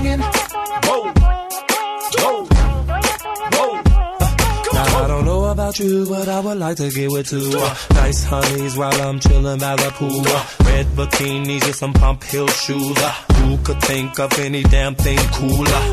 singing. Whoa, whoa, whoa. Now I don't know about you, but I would like to get with two nice honeys while I'm chilling by the pool. Red bikinis with some pump heel shoes. Who could think of any damn thing cooler?